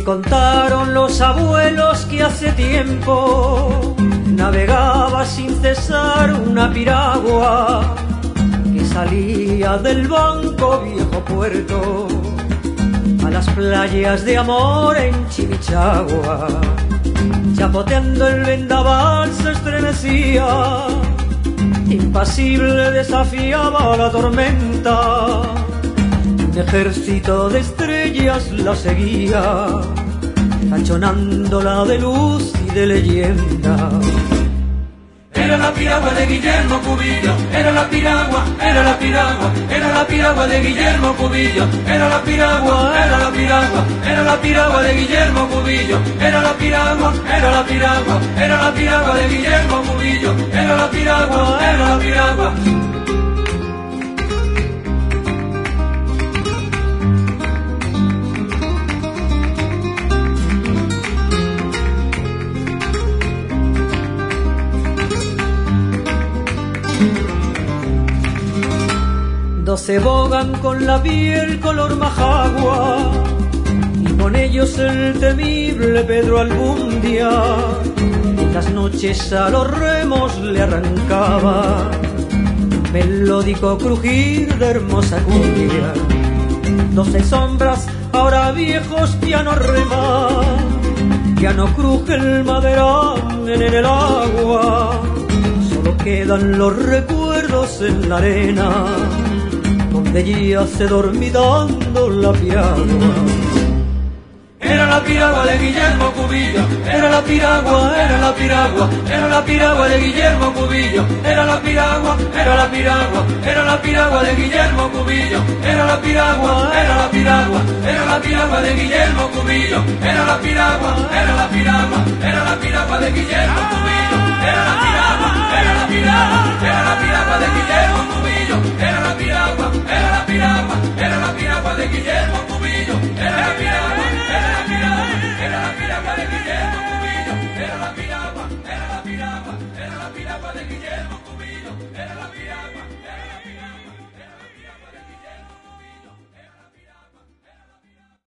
contaron los abuelos que hace tiempo navegaba sin cesar una piragua que salía del Banco Viejo Puerto a las playas de amor en Chimichagua. Chapoteando el vendaval se estremecía, impasible desafiaba la tormenta. Un ejército de estrellas la seguía, tachonándola de luz y de leyenda. Era la piragua de Guillermo Cubillo, era la piragua, era la piragua, era la piragua de Guillermo Cubillo, era la piragua, era la piragua, era la piragua de Guillermo Cubillo, era la piragua, era la piragua, era la piragua de Guillermo Cubillo, era la piragua, era la piragua. Se bogan con la piel color majagua y con ellos el temible Pedro Albundia. En las noches a los remos le arrancaba melódico crujir de hermosa cumbia. 12 sombras ahora viejos ya no reman, ya no cruje el maderán en el agua, solo quedan los recuerdos en la arena donde yace dormitando la piragua. Era la piragua de Guillermo Cubillo, era la piragua, era la piragua, era la piragua de Guillermo Cubillo, era la piragua, era la piragua, era la piragua de Guillermo Cubillo, era la piragua, era la piragua, era la piragua de Guillermo Cubillo, era la piragua, era la piragua, era la piragua de Guillermo Cubillo, era la piragua, era la piragua, era la piragua de Guillermo Cubillo, era la piragua, era la piragua, era la piragua de Guillermo Cubillo, era la piragua, era la piragua, era la piragua de Guillermo Cubillo, era la piragua, era la piragua, era la piragua de Guillermo Cubillo, era la piragua.